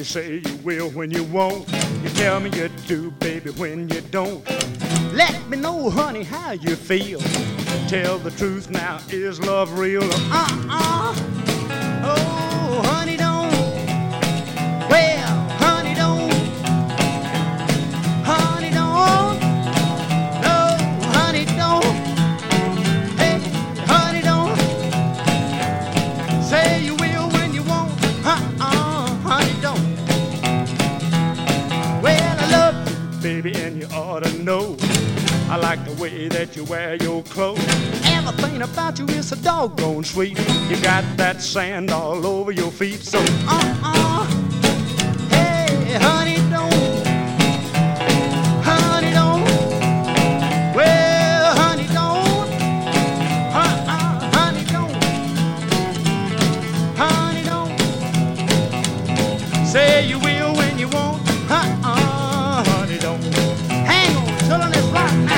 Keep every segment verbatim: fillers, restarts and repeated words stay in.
You say you will when you won't. You tell me you do, baby, when you don't. Let me know, honey, how you feel. Tell the truth now, is love real? Uh-uh. Oh, honey, don't. Well, honey, don't. Honey, don't. No, honey, don't. Hey, honey, don't. Say you will when you won't. Uh-uh, honey, don't. Well, I love you, baby, and you ought to know. I like the way that you wear your clothes. Everything about you is so doggone sweet. You got that sand all over your feet. So, uh-uh. Hey, honey, don't. Honey, don't. Well, honey, don't. Uh-uh, honey, don't. Honey, don't. Say you will when you won't. Uh-uh, honey, don't. Hang on, till this rock now.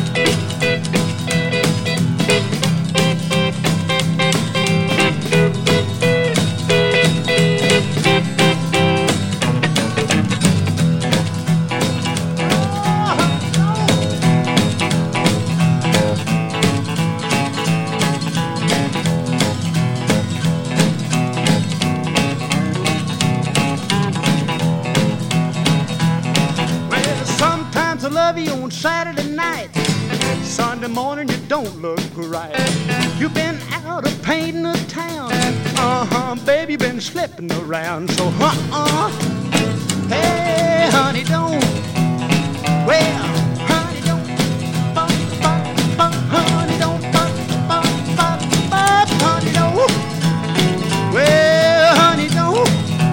I love you on Saturday night. Sunday morning you don't look right. You've been out of painting the town. Uh-huh, baby, you've been slipping around. So, uh-uh. Hey, honey, don't. Well, honey, don't. Bop, bop, bop, honey, don't. Bop, bop, bop, bop, honey, don't. Well, honey, don't.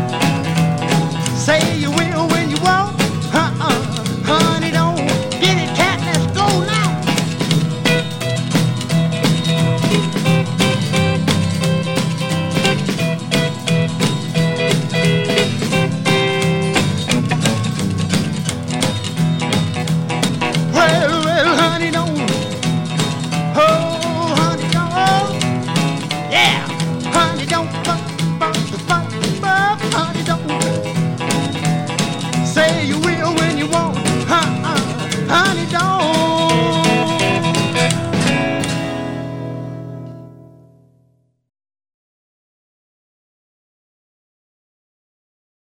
Say you will when you won't. Uh-uh, honey, don't. Say you will when you won't.